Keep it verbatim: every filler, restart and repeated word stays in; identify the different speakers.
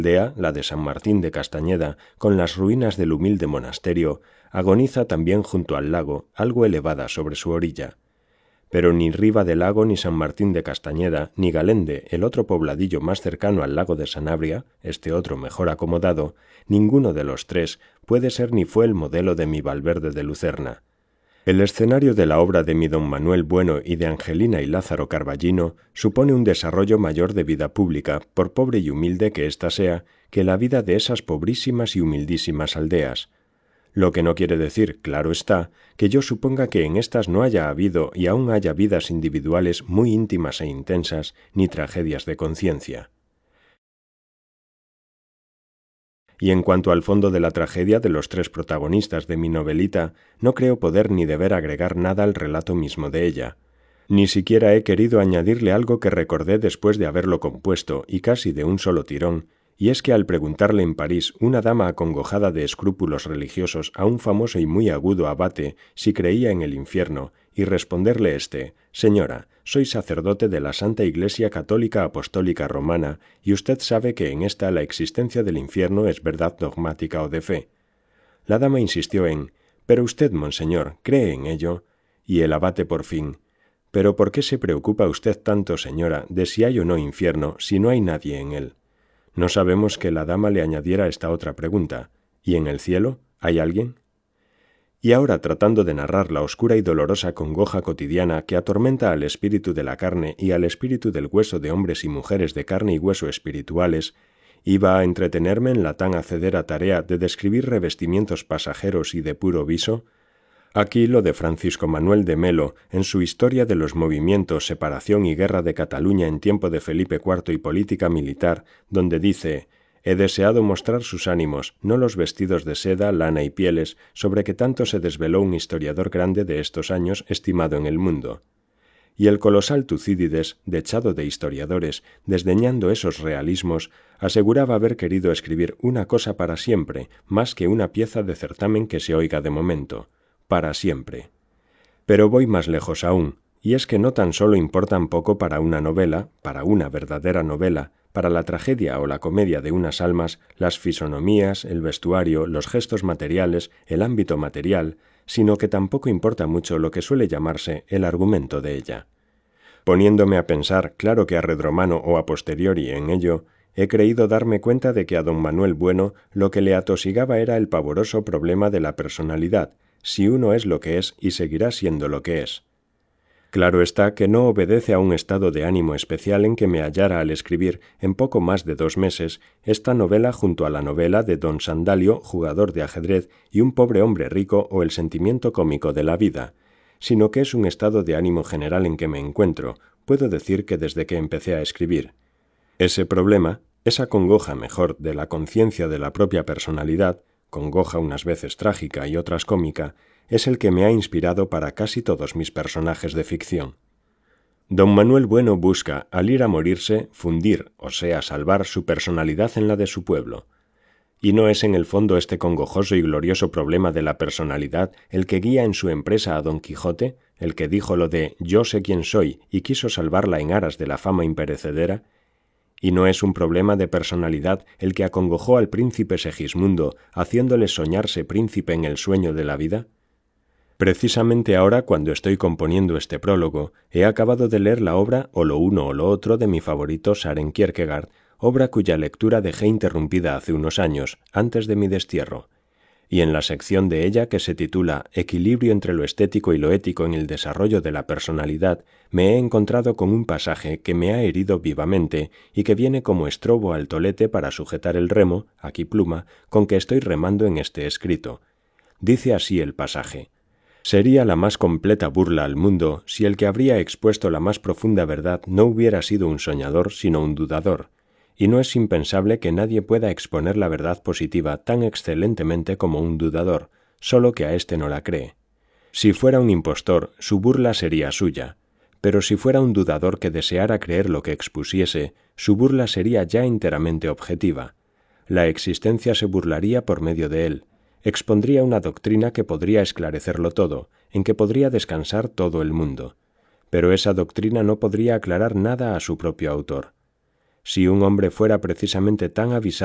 Speaker 1: aldea, la de San Martín de Castañeda, con las ruinas del humilde monasterio, agoniza también junto al lago, algo elevada sobre su orilla. Pero ni Riva del Lago, ni San Martín de Castañeda, ni Galende, el otro pobladillo más cercano al lago de Sanabria, este otro mejor acomodado, ninguno de los tres puede ser ni fue el modelo de mi Valverde de Lucerna. El escenario de la obra de mi don Manuel Bueno y de Angelina y Lázaro Carballino supone un desarrollo mayor de vida pública, por pobre y humilde que ésta sea, que la vida de esas pobrísimas y humildísimas aldeas. Lo que no quiere decir, claro está, que yo suponga que en éstas no haya habido y aún haya vidas individuales muy íntimas e intensas, ni tragedias de conciencia. Y en cuanto al fondo de la tragedia de los tres protagonistas de mi novelita, no creo poder ni deber agregar nada al relato mismo de ella. Ni siquiera he querido añadirle algo que recordé después de haberlo compuesto, y casi de un solo tirón, y es que al preguntarle en París una dama acongojada de escrúpulos religiosos a un famoso y muy agudo abate si creía en el infierno, y responderle éste: «Señora, soy sacerdote de la Santa Iglesia Católica Apostólica Romana, y usted sabe que en esta la existencia del infierno es verdad dogmática o de fe». La dama insistió en: «Pero usted, monseñor, ¿cree en ello?». Y el abate por fin: «¿Pero por qué se preocupa usted tanto, señora, de si hay o no infierno, si no hay nadie en él?». No sabemos que la dama le añadiera esta otra pregunta: ¿y en el cielo hay alguien? Y ahora, tratando de narrar la oscura y dolorosa congoja cotidiana que atormenta al espíritu de la carne y al espíritu del hueso de hombres y mujeres de carne y hueso espirituales, iba a entretenerme en la tan hacedera tarea de describir revestimientos pasajeros y de puro viso. Aquí lo de Francisco Manuel de Melo, en su Historia de los movimientos, separación y guerra de Cataluña en tiempo de Felipe cuarto y política militar, donde dice: «He deseado mostrar sus ánimos, no los vestidos de seda, lana y pieles, sobre que tanto se desveló un historiador grande de estos años, estimado en el mundo». Y el colosal Tucídides, dechado de historiadores, desdeñando esos realismos, aseguraba haber querido escribir una cosa para siempre, más que una pieza de certamen que se oiga de momento. Para siempre. Pero voy más lejos aún, y es que no tan solo importan poco para una novela, para una verdadera novela, para la tragedia o la comedia de unas almas, las fisonomías, el vestuario, los gestos materiales, el ámbito material, sino que tampoco importa mucho lo que suele llamarse el argumento de ella. Poniéndome a pensar, claro que a redromano o a posteriori en ello, he creído darme cuenta de que a don Manuel Bueno lo que le atosigaba era el pavoroso problema de la personalidad, si uno es lo que es y seguirá siendo lo que es. Claro está que no obedece a un estado de ánimo especial en que me hallara al escribir, en poco más de dos meses, esta novela junto a la novela de don Sandalio, jugador de ajedrez, y un pobre hombre rico o el sentimiento cómico de la vida, sino que es un estado de ánimo general en que me encuentro, puedo decir que desde que empecé a escribir. Ese problema, esa congoja mejor de la conciencia de la propia personalidad, congoja unas veces trágica y otras cómica, es el que me ha inspirado para casi todos mis personajes de ficción. Don Manuel Bueno busca, al ir a morirse, fundir, o sea, salvar su personalidad en la de su pueblo. Y no es en el fondo este congojoso y glorioso problema de la personalidad el que guía en su empresa a Don Quijote, el que dijo lo de «yo sé quién soy» y quiso salvarla en aras de la fama imperecedera. ¿Y no es un problema de personalidad el que acongojó al príncipe Segismundo, haciéndole soñarse príncipe en el sueño de la vida? Precisamente ahora, cuando estoy componiendo este prólogo, he acabado de leer la obra o lo uno o lo otro de mi favorito Søren Kierkegaard, obra cuya lectura dejé interrumpida hace unos años, antes de mi destierro. Y en la sección de ella que se titula Equilibrio entre lo estético y lo ético en el desarrollo de la personalidad, me he encontrado con un pasaje que me ha herido vivamente y que viene como estrobo al tolete para sujetar el remo, aquí pluma, con que estoy remando en este escrito. Dice así el pasaje: «Sería la más completa burla al mundo si el que habría expuesto la más profunda verdad no hubiera sido un soñador, sino un dudador. Y no es impensable que nadie pueda exponer la verdad positiva tan excelentemente como un dudador, solo que a éste no la cree. Si fuera un impostor, su burla sería suya, pero si fuera un dudador que deseara creer lo que expusiese, su burla sería ya enteramente objetiva. La existencia se burlaría por medio de él, expondría una doctrina que podría esclarecerlo todo, en que podría descansar todo el mundo. Pero esa doctrina no podría aclarar nada a su propio autor. Si un hombre fuera precisamente tan avisado